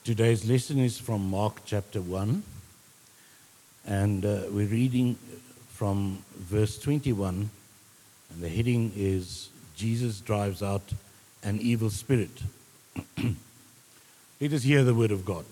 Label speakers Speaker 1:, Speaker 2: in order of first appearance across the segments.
Speaker 1: Today's lesson is from Mark chapter 1, and we're reading from verse 21, and the heading is Jesus drives out an evil spirit. Let us hear the word of God.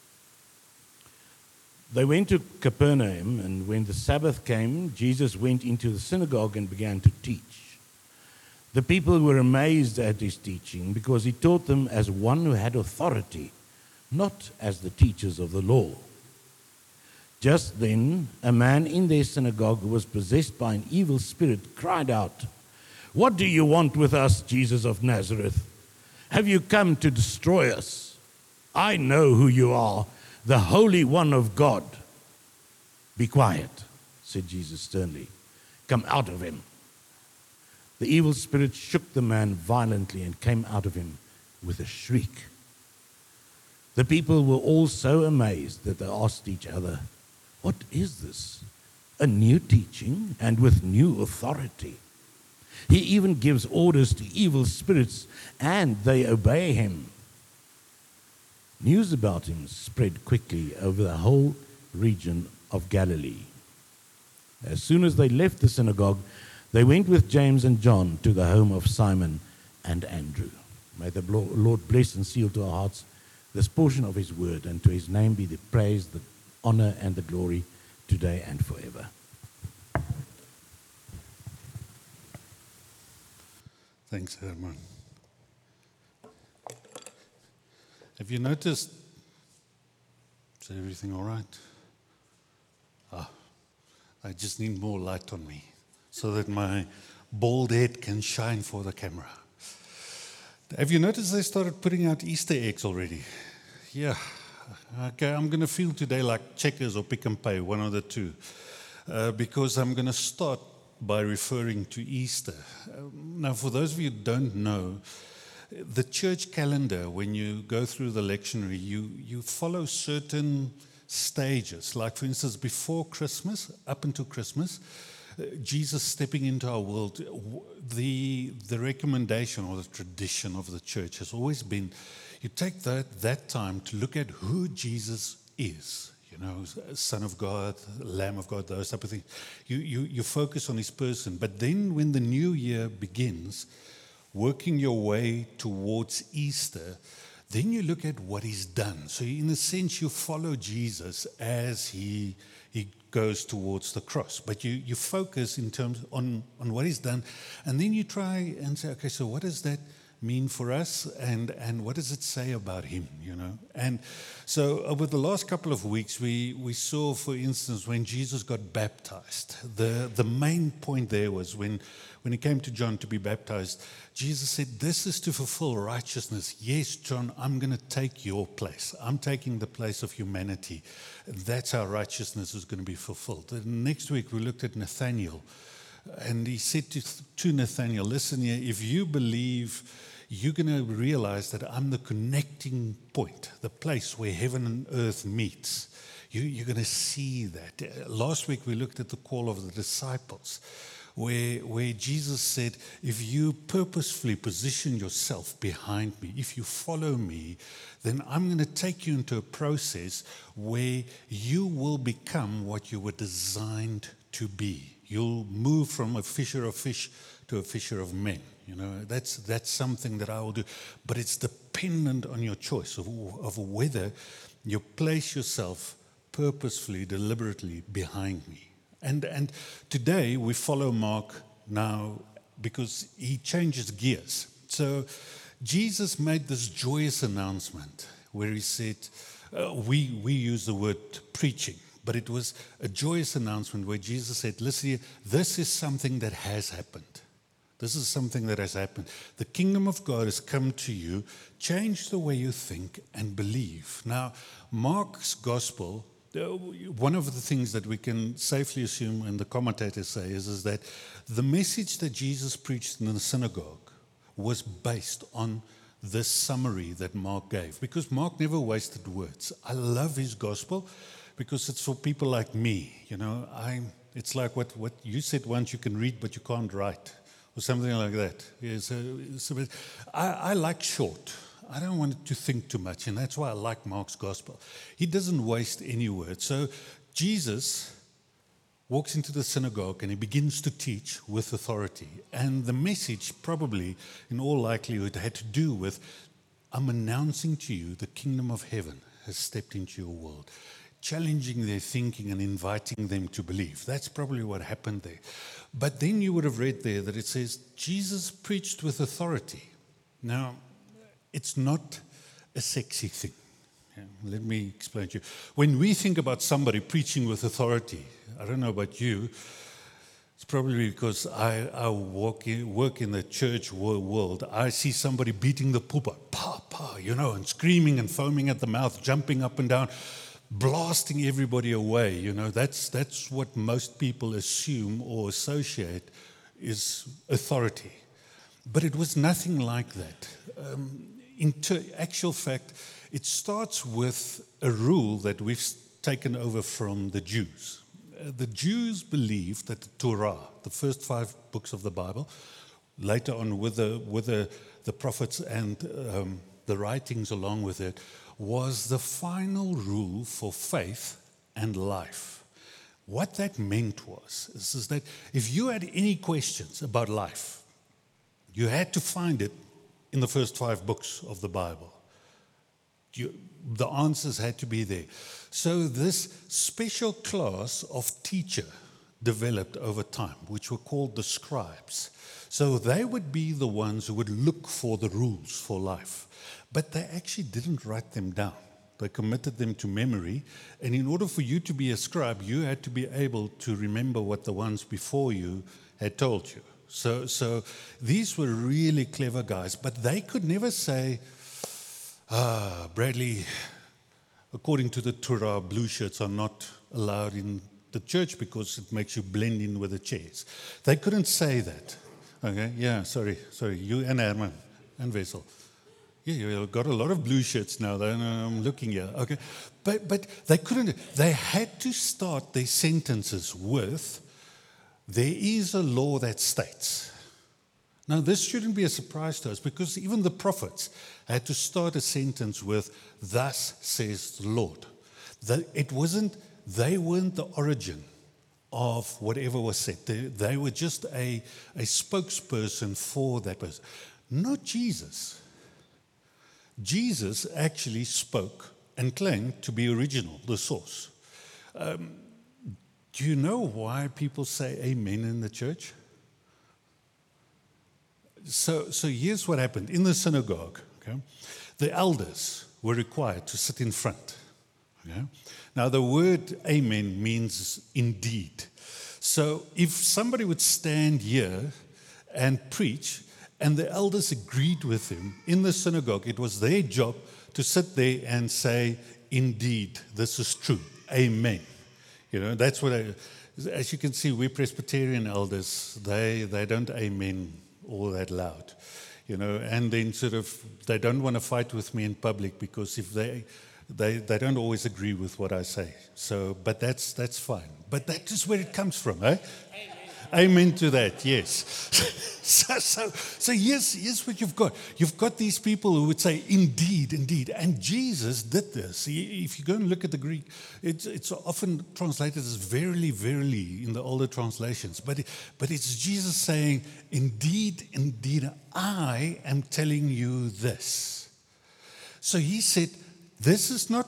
Speaker 1: They went to Capernaum, and when the Sabbath came, Jesus went into the synagogue and began to teach. The people were amazed at his teaching because he taught them as one who had authority, not as the teachers of the law. Just then, a man in their synagogue who was possessed by an evil spirit cried out, "What do you want with us, Jesus of Nazareth? Have you come to destroy us? I know who you are, the Holy One of God." "Be quiet," said Jesus sternly. "Come out of him." The evil spirit shook the man violently and came out of him with a shriek. The people were all so amazed that they asked each other, "What is this? A new teaching and with new authority. He even gives orders to evil spirits and they obey him." News about him spread quickly over the whole region of Galilee. As soon as they left the synagogue, they went with James and John to the home of Simon and Andrew. May the Lord bless and seal to our hearts this portion of his word, and to his name be the praise, the honor, and the glory today and forever.
Speaker 2: Thanks, Herman. Have you noticed? Is everything all right? I just need more light on me so that my bald head can shine for the camera. Have you noticed they started putting out Easter eggs already? Yeah. Okay, I'm going to feel today like Checkers or Pick and Pay, one of the two, because I'm going to start by referring to Easter. Now, for those of you who don't know, the church calendar, when you go through the lectionary, you follow certain stages. Like, for instance, before Christmas, up until Christmas, Jesus stepping into our world, the recommendation or the tradition of the church has always been, you take that time to look at who Jesus is. You know, Son of God, Lamb of God, those type of things. You focus on his person. But then when the new year begins, working your way towards Easter, then you look at what he's done. So in a sense, you follow Jesus as he goes towards the cross. But you focus in terms on what he's done. And then you try and say, okay, so what does that mean for us? And what does it say about him, you know? And so over the last couple of weeks, we saw, for instance, when Jesus got baptized, the main point there was when he came to John to be baptized, Jesus said, "This is to fulfill righteousness. Yes, John, I'm going to take your place. I'm taking the place of humanity. That's how righteousness is going to be fulfilled." And next week, we looked at Nathanael, and he said to Nathanael, "Listen here, if you believe, you're going to realize that I'm the connecting point, the place where heaven and earth meets. You're going to see that." Last week, we looked at the call of the disciples, where Jesus said, if you purposefully position yourself behind me, if you follow me, then I'm going to take you into a process where you will become what you were designed to be. You'll move from a fisher of fish to a fisher of men. You know, that's something that I will do. But it's dependent on your choice of whether you place yourself purposefully, deliberately behind me. And today we follow Mark now because he changes gears. So Jesus made this joyous announcement where he said, we use the word preaching, but it was a joyous announcement where Jesus said, "Listen here, this is something that has happened. This is something that has happened. The kingdom of God has come to you. Change the way you think and believe." Now, Mark's gospel, one of the things that we can safely assume, and the commentators say, is that the message that Jesus preached in the synagogue was based on this summary that Mark gave, because Mark never wasted words. I love his gospel because it's for people like me. You know, it's like what you said once, you can read but you can't write, or something like that. Yeah, so I like short. I don't want it to think too much, and that's why I like Mark's gospel. He doesn't waste any words. So Jesus walks into the synagogue and he begins to teach with authority. And the message probably, in all likelihood, had to do with, I'm announcing to you the kingdom of heaven has stepped into your world, challenging their thinking and inviting them to believe. That's probably what happened there. But then you would have read there that it says, Jesus preached with authority. Now, it's not a sexy thing. Yeah, let me explain to you. When we think about somebody preaching with authority, I don't know about you, it's probably because I work in the church world. I see somebody beating the pulpit, pa, pa, and screaming and foaming at the mouth, jumping up and down, blasting everybody away. That's what most people assume or associate is authority. But it was nothing like that. In actual fact, it starts with a rule that we've taken over from the Jews. The Jews believed that the Torah, the first 5 books of the Bible, later on with the prophets and the writings along with it, was the final rule for faith and life. What that meant is that if you had any questions about life, you had to find it in the first 5 books of the Bible. The answers had to be there. So this special class of teacher developed over time, which were called the scribes. So they would be the ones who would look for the rules for life. But they actually didn't write them down. They committed them to memory. And in order for you to be a scribe, you had to be able to remember what the ones before you had told you. So these were really clever guys. But they could never say, Bradley, according to the Torah, blue shirts are not allowed in the church because it makes you blend in with the chairs. They couldn't say that. Okay, yeah, sorry, you and Herman and Wessel. Yeah, you've got a lot of blue shirts now. I'm looking here. Okay, but they couldn't. They had to start their sentences with, there is a law that states. Now, this shouldn't be a surprise to us because even the prophets had to start a sentence with, thus says the Lord. They weren't the origin of whatever was said. They were just a spokesperson for that person. Not Jesus. Jesus actually spoke and claimed to be original, the source. Do you know why people say amen in the church? So here's what happened. In the synagogue, okay, the elders were required to sit in front. Okay? Now, the word amen means indeed. So if somebody would stand here and preach, and the elders agreed with him in the synagogue, it was their job to sit there and say, indeed, this is true. Amen. That's what as you can see, we Presbyterian elders, they don't amen all that loud, and then they don't want to fight with me in public because if they don't always agree with what I say. So, but that's fine. But that is where it comes from, eh? Amen to that, yes. So here's what you've got. You've got these people who would say, indeed, indeed. And Jesus did this. If you go and look at the Greek, it's often translated as verily, verily in the older translations. But it's Jesus saying, indeed, indeed, I am telling you this. So he said, this is not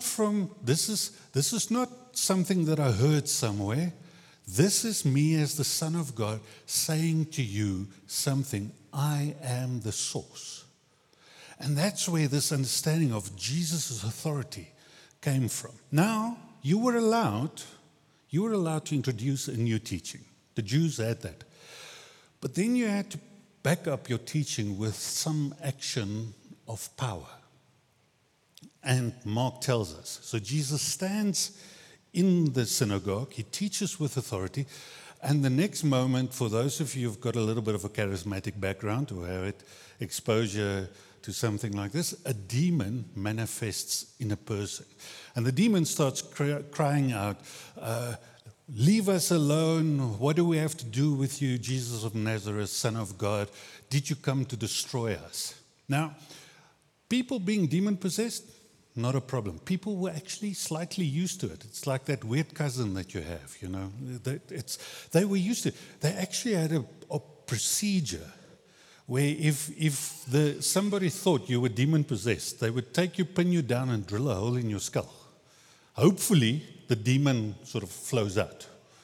Speaker 2: something that I heard somewhere. This is me as the Son of God saying to you something. I am the source. And that's where this understanding of Jesus' authority came from. Now, you were allowed to introduce a new teaching. The Jews had that. But then you had to back up your teaching with some action of power. And Mark tells us. So Jesus stands in the synagogue, he teaches with authority, and the next moment, for those of you who've got a little bit of a charismatic background or have exposure to something like this, a demon manifests in a person. And the demon starts crying out, leave us alone. What do we have to do with you, Jesus of Nazareth, Son of God? Did you come to destroy us? Now, People being demon-possessed, not a problem. People were actually slightly used to it. It's like that weird cousin that you have, you know. They were used to it. They actually had a procedure where if somebody thought you were demon-possessed, they would take you, pin you down, and drill a hole in your skull. Hopefully, the demon sort of flows out.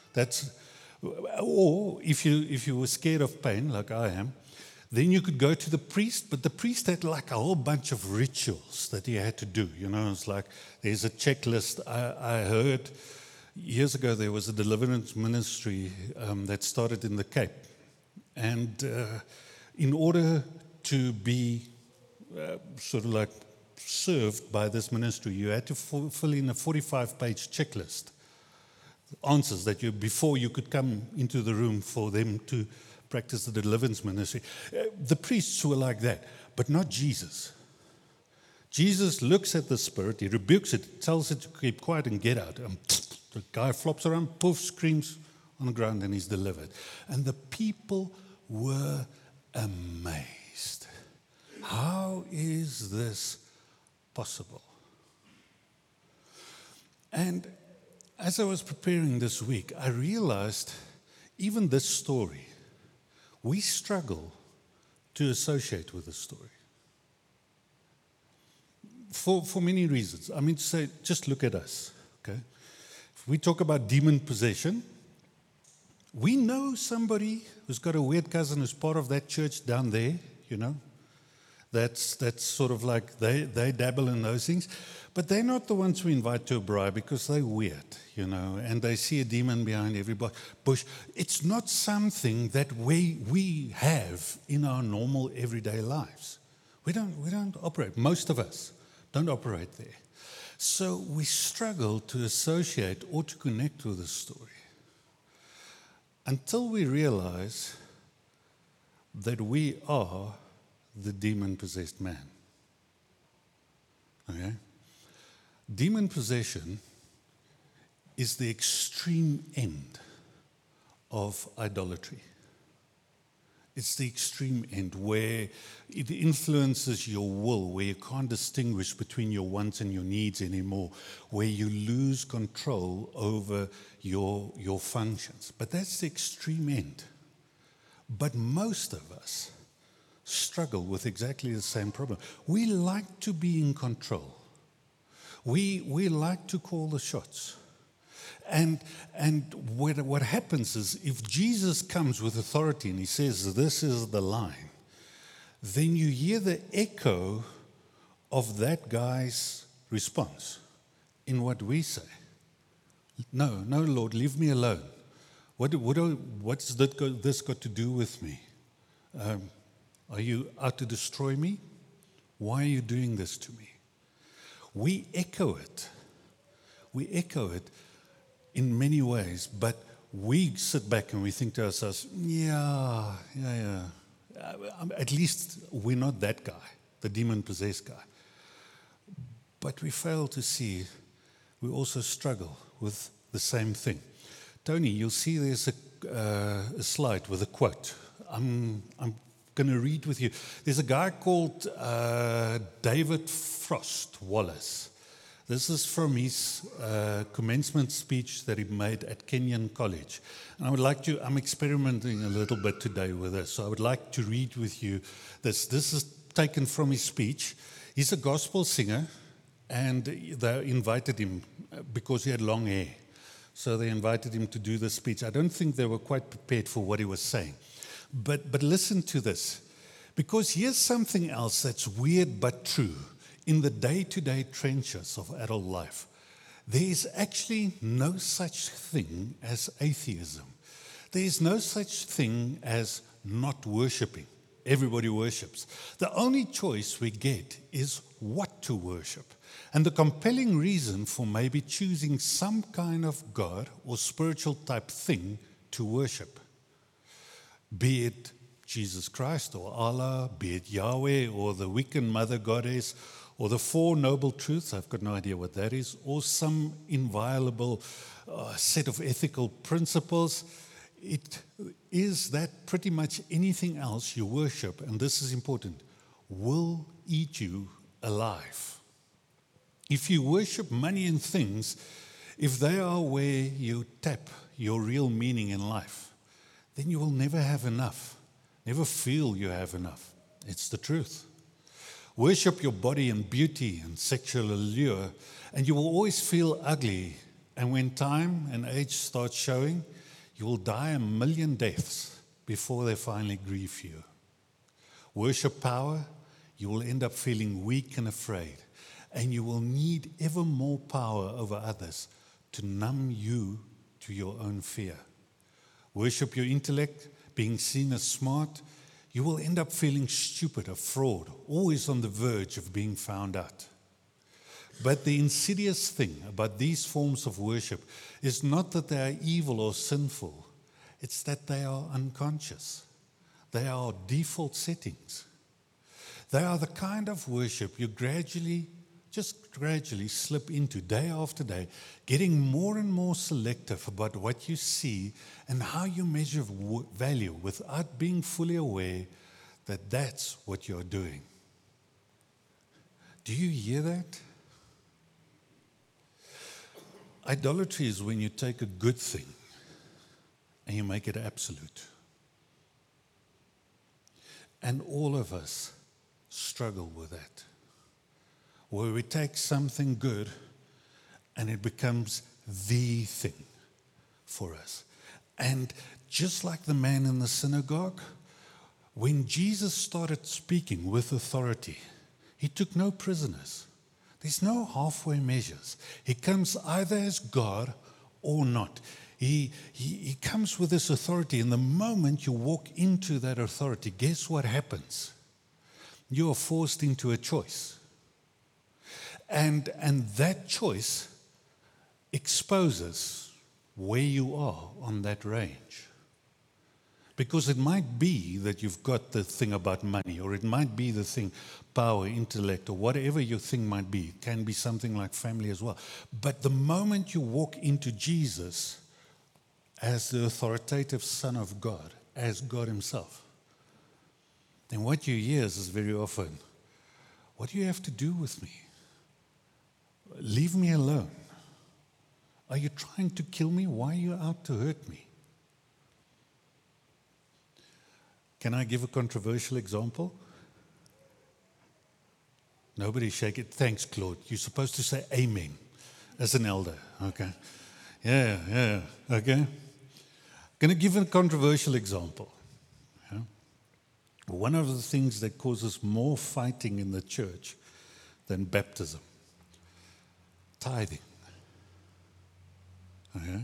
Speaker 2: Or if you were scared of pain, like I am, then you could go to the priest, but the priest had like a whole bunch of rituals that he had to do. You know, it's like there's a checklist. I heard years ago there was a deliverance ministry that started in the Cape. And in order to be sort of like served by this ministry, you had to fill in a 45-page checklist. Answers that before you could come into the room for them to practice the deliverance ministry. The priests were like that, but not Jesus. Jesus looks at the spirit, he rebukes it, tells it to keep quiet and get out. And the guy flops around, poof, screams on the ground, and he's delivered. And the people were amazed. How is this possible? And as I was preparing this week, I realized even this story, we struggle to associate with this story. For many reasons. I mean, to say, just look at us, okay? If we talk about demon possession, we know somebody who's got a weird cousin who's part of that church down there, you know? That's sort of like they dabble in those things. But they're not the ones we invite to a braai because they're weird, you know, and they see a demon behind every bush. It's not something that we have in our normal everyday lives. We don't operate. Most of us don't operate there. So we struggle to associate or to connect with this story until we realize that we are the demon-possessed man. Okay? Demon possession is the extreme end of idolatry. It's the extreme end where it influences your will, where you can't distinguish between your wants and your needs anymore, where you lose control over your functions. But that's the extreme end. But most of us struggle with exactly the same problem. We like to be in control. We like to call the shots. And what happens is if Jesus comes with authority and he says, this is the line, then you hear the echo of that guy's response in what we say. No, Lord, leave me alone. What's this got to do with me? Are you out to destroy me? Why are you doing this to me? We echo it. We echo it in many ways, but we sit back and we think to ourselves, yeah. At least we're not that guy, the demon-possessed guy. But we fail to see we also struggle with the same thing. Tony, you'll see there's a slide with a quote. I'm going to read with you. There's a guy called David Frost Wallace. This is from his commencement speech that he made at Kenyon College. And I'm experimenting a little bit today with this, so I would like to read with you this. This is taken from his speech. He's a gospel singer, and they invited him because he had long hair. So they invited him to do this speech. I don't think they were quite prepared for what he was saying. But listen to this, because here's something else that's weird but true. In the day-to-day trenches of adult life, there is actually no such thing as atheism. There is no such thing as not worshiping. Everybody worships. The only choice we get is what to worship. And the compelling reason for maybe choosing some kind of God or spiritual type thing to worship, be it Jesus Christ or Allah, be it Yahweh or the Wiccan Mother Goddess, or the Four Noble Truths, I've got no idea what that is, or some inviolable set of ethical principles. It is that pretty much anything else you worship, and this is important, will eat you alive. If you worship money and things, if they are where you tap your real meaning in life, then you will never have enough, never feel you have enough. It's the truth. Worship your body and beauty and sexual allure, and you will always feel ugly. And when time and age start showing, you will die a million deaths before they finally grieve you. Worship power, you will end up feeling weak and afraid, and you will need ever more power over others to numb you to your own fear. Worship your intellect, being seen as smart, you will end up feeling stupid, a fraud, always on the verge of being found out. But the insidious thing about these forms of worship is not that they are evil or sinful, it's that they are unconscious. They are default settings. They are the kind of worship you gradually slip into day after day, getting more and more selective about what you see and how you measure value without being fully aware that that's what you're doing. Do you hear that? Idolatry is when you take a good thing and you make it absolute. And all of us struggle with that. Where we take something good and it becomes the thing for us. And just like the man in the synagogue, when Jesus started speaking with authority, he took no prisoners. There's no halfway measures. He comes either as God or not. He comes with this authority, and the moment you walk into that authority, guess what happens? You are forced into a choice. And that choice exposes where you are on that range. Because it might be that you've got the thing about money, or it might be the thing, power, intellect, or whatever your thing might be. It can be something like family as well. But the moment you walk into Jesus as the authoritative Son of God, as God himself, then what you hear is very often, what do you have to do with me? Leave me alone. Are you trying to kill me? Why are you out to hurt me? Can I give a controversial example? Nobody shake it. Thanks, Claude. You're supposed to say amen as an elder. Okay. Yeah. Okay. Going to give a controversial example. Yeah? One of the things that causes more fighting in the church than baptism. Tithing. Okay.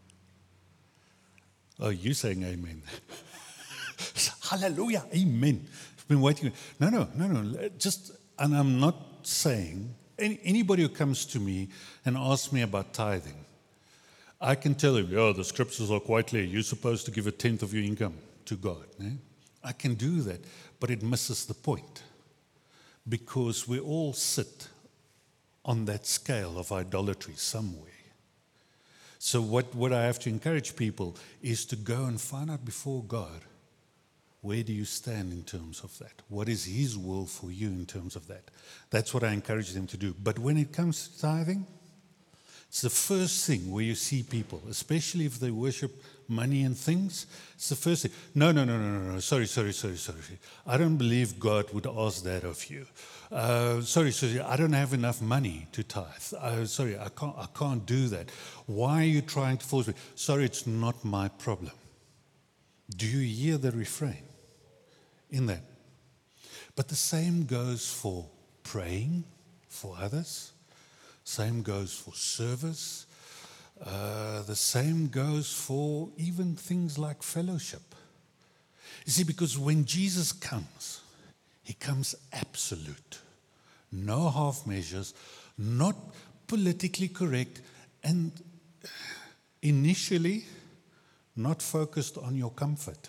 Speaker 2: Oh, you saying amen. Hallelujah, amen. I've been waiting. No. And I'm not saying, anybody who comes to me and asks me about tithing, I can tell him, the scriptures are quite clear. You're supposed to give 1/10 of your income to God. I can do that, but it misses the point. Because we all sit on that scale of idolatry somewhere. So what I have to encourage people is to go and find out before God, where do you stand in terms of that? What is his will for you in terms of that? That's what I encourage them to do. But when it comes to tithing, it's the first thing where you see people, especially if they worship money and things, it's the first thing. No. Sorry. I don't believe God would ask that of you. Sorry, I don't have enough money to tithe. Sorry, I can't do that. Why are you trying to force me? Sorry, it's not my problem. Do you hear the refrain in that? But the same goes for praying for others. Same goes for service. The same goes for even things like fellowship. You see, because when Jesus comes, he comes absolute. No half measures, not politically correct, and initially not focused on your comfort.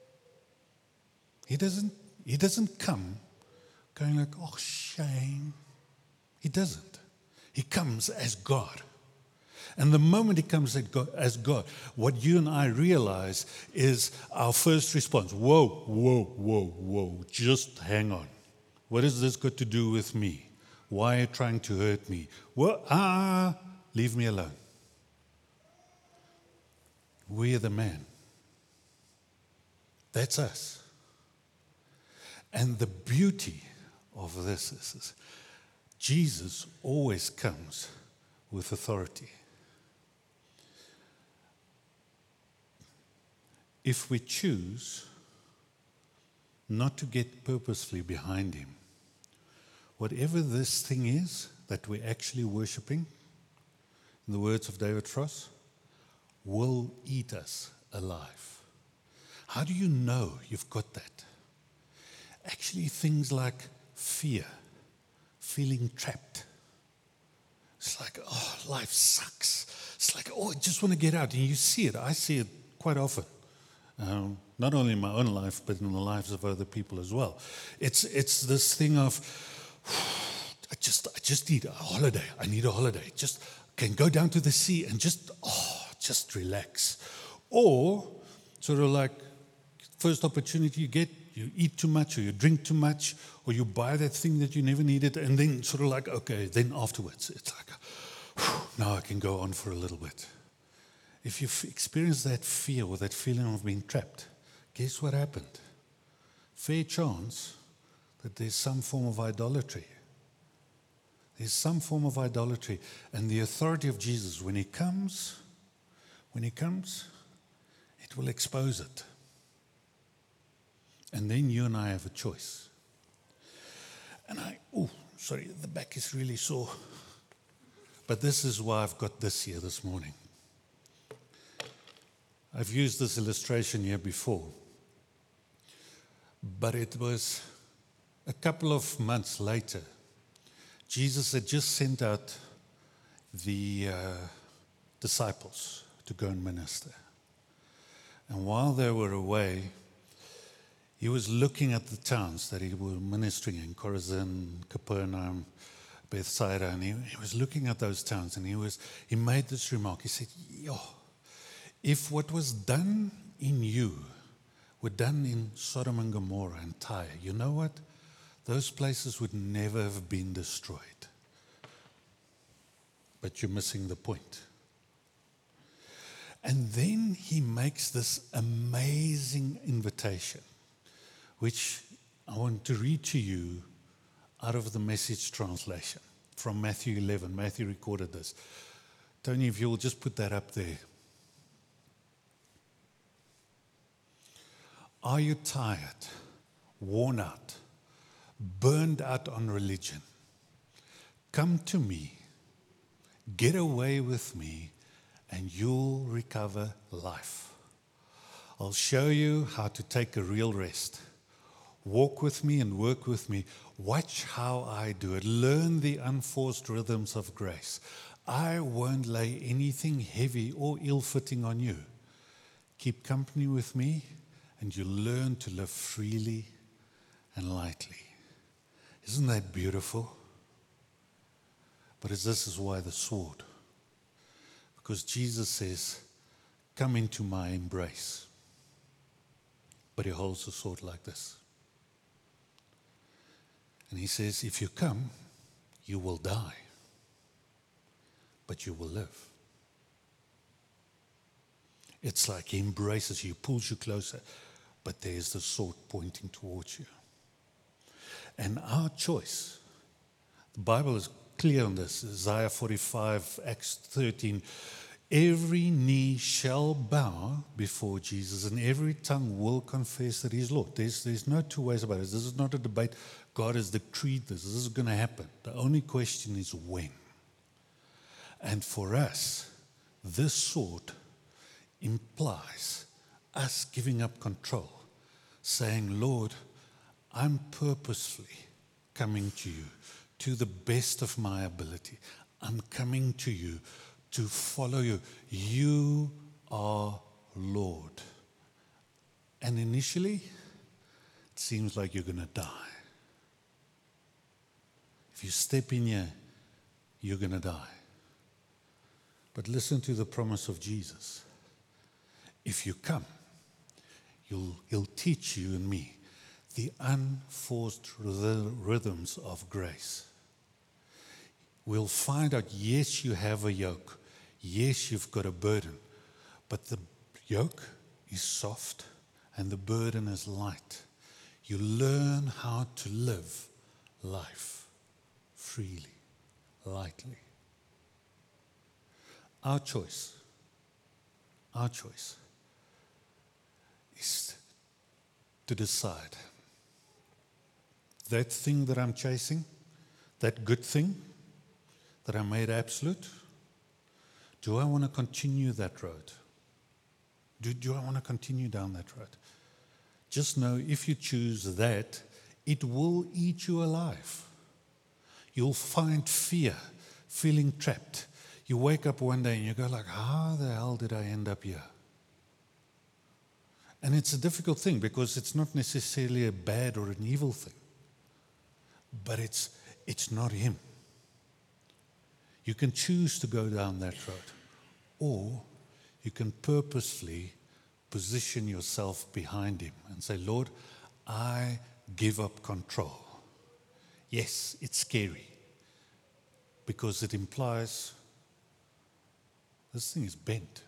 Speaker 2: He doesn't come going like, oh, shame. He doesn't. He comes as God. And the moment he comes as God, what you and I realize is our first response. Whoa. Just hang on. What has this got to do with me? Why are you trying to hurt me? Leave me alone. We're the man. That's us. And the beauty of this is Jesus always comes with authority. If we choose not to get purposefully behind him, whatever this thing is that we're actually worshiping, in the words of David Frost, will eat us alive. How do you know you've got that? Actually, things like fear, feeling trapped. It's like, oh, life sucks. It's like, oh, I just want to get out. And you see it. I see it quite often. Not only in my own life, but in the lives of other people as well. It's this thing of, I just need a holiday. I need a holiday. Just can go down to the sea and just relax. Or sort of like first opportunity you get, you eat too much or you drink too much or you buy that thing that you never needed and then sort of like, okay, then afterwards it's like, now I can go on for a little bit. If you've experienced that fear or that feeling of being trapped, guess what happened? Fair chance that there's some form of idolatry. There's some form of idolatry. And the authority of Jesus, when he comes, it will expose it. And then you and I have a choice. And the back is really sore. But this is why I've got this here this morning. I've used this illustration here before. But it was a couple of months later. Jesus had just sent out the disciples to go and minister. And while they were away, he was looking at the towns that he was ministering in, Chorazin, Capernaum, Bethsaida, and he was looking at those towns, and he made this remark. He said, if what was done in you were done in Sodom and Gomorrah and Tyre, you know what? Those places would never have been destroyed. But you're missing the point. And then he makes this amazing invitation, which I want to read to you out of the Message translation from Matthew 11. Matthew recorded this. Tony, if you'll just put that up there. Are you tired, worn out, burned out on religion? Come to me, get away with me, and you'll recover life. I'll show you how to take a real rest. Walk with me and work with me. Watch how I do it. Learn the unforced rhythms of grace. I won't lay anything heavy or ill-fitting on you. Keep company with me, and you'll learn to live freely and lightly. Isn't that beautiful? But this is why the sword. Because Jesus says, come into my embrace. But he holds the sword like this. And he says, if you come, you will die. But you will live. It's like he embraces you, pulls you closer. But there's the sword pointing towards you. And our choice, the Bible is clear on this. Isaiah 45, Acts 13. Every knee shall bow before Jesus, and every tongue will confess that he is Lord. There's no two ways about it. This is not a debate. God has decreed this. This is going to happen. The only question is when. And for us, this sword implies us giving up control, saying, Lord, I'm purposefully coming to you to the best of my ability. I'm coming to you to follow you. You are Lord. And initially, it seems like you're going to die. If you step in here, you're going to die. But listen to the promise of Jesus. If you come, he'll teach you and me the unforced rhythms of grace. we'll find out, yes, you have a yoke. Yes, you've got a burden. But the yoke is soft and the burden is light. You learn how to live life freely, lightly. Our choice is to decide that thing that I'm chasing, that good thing that I made absolute, do I want to continue that road? Do I want to continue down that road? Just know if you choose that, it will eat you alive. You'll find fear, feeling trapped. You wake up one day and you go like, how the hell did I end up here? And it's a difficult thing because it's not necessarily a bad or an evil thing. But it's not him. You can choose to go down that road. Or you can purposefully position yourself behind him and say, Lord, I give up control. Yes, it's scary because it implies this thing is bent.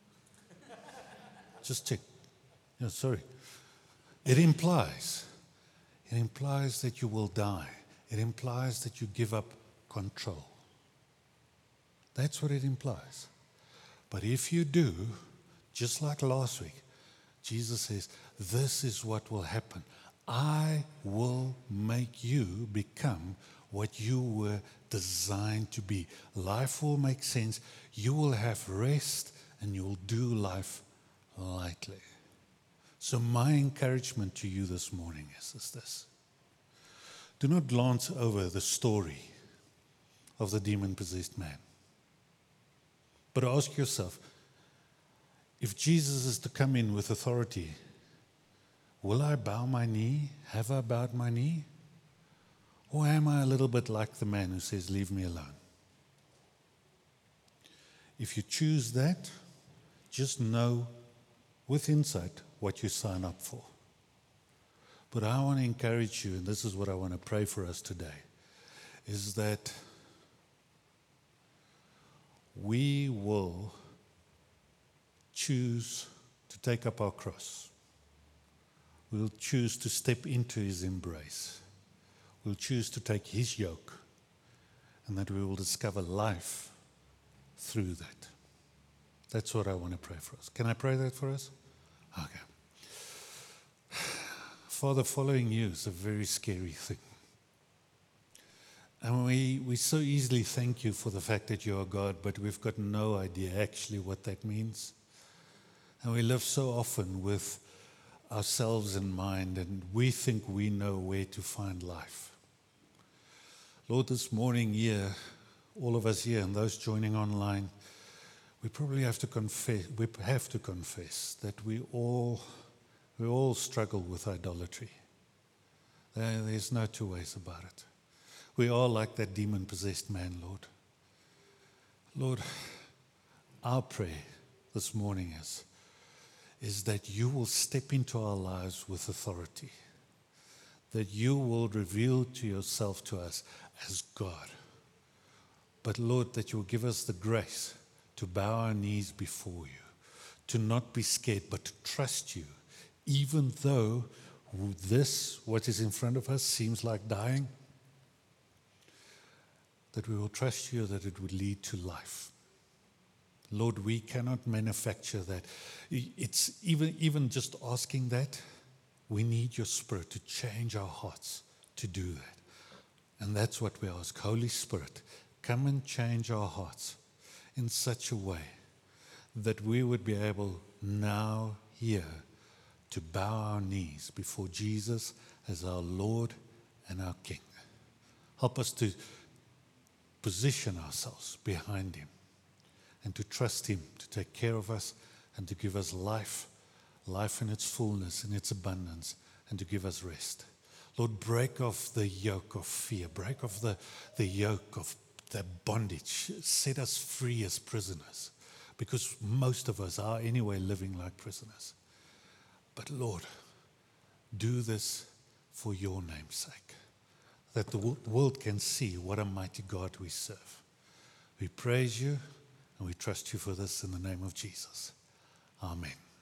Speaker 2: Just check. Yeah, sorry. It implies that you will die. It implies that you give up control. That's what it implies. But if you do, just like last week, Jesus says, this is what will happen. I will make you become what you were designed to be. Life will make sense. You will have rest and you will do life lightly. So my encouragement to you this morning is this. Do not glance over the story of the demon-possessed man. But ask yourself, if Jesus is to come in with authority, will I bow my knee? Have I bowed my knee? Or am I a little bit like the man who says, leave me alone? If you choose that, just know with insight what you sign up for. But I want to encourage you, and this is what I want to pray for us today, is that we will choose to take up our cross. We'll choose to step into his embrace. We'll choose to take his yoke, and that we will discover life through that. That's what I want to pray for us. Can I pray that for us? Okay. Father, following you is a very scary thing. And we so easily thank you for the fact that you are God, but we've got no idea actually what that means. And we live so often with ourselves in mind, and we think we know where to find life. Lord, this morning here, all of us here and those joining online, we probably have to confess that we all struggle with idolatry. There's no two ways about it. We are like that demon-possessed man, Lord. Lord, our prayer this morning is that you will step into our lives with authority, that you will reveal to yourself to us as God. But Lord, that you will give us the grace to bow our knees before you, to not be scared, but to trust you, even though what is in front of us, seems like dying, that we will trust you that it would lead to life. Lord, we cannot manufacture that. It's even just asking that, we need your Spirit to change our hearts to do that. And that's what we ask. Holy Spirit, come and change our hearts in such a way that we would be able now here to bow our knees before Jesus as our Lord and our King. Help us to position ourselves behind him and to trust him to take care of us and to give us life in its fullness, in its abundance, and to give us rest. Lord, break off the yoke of fear, break off the yoke of the bondage, set us free as prisoners, because most of us are anyway living like prisoners. But Lord, do this for your name's sake, that the world can see what a mighty God we serve. We praise you and we trust you for this in the name of Jesus. Amen.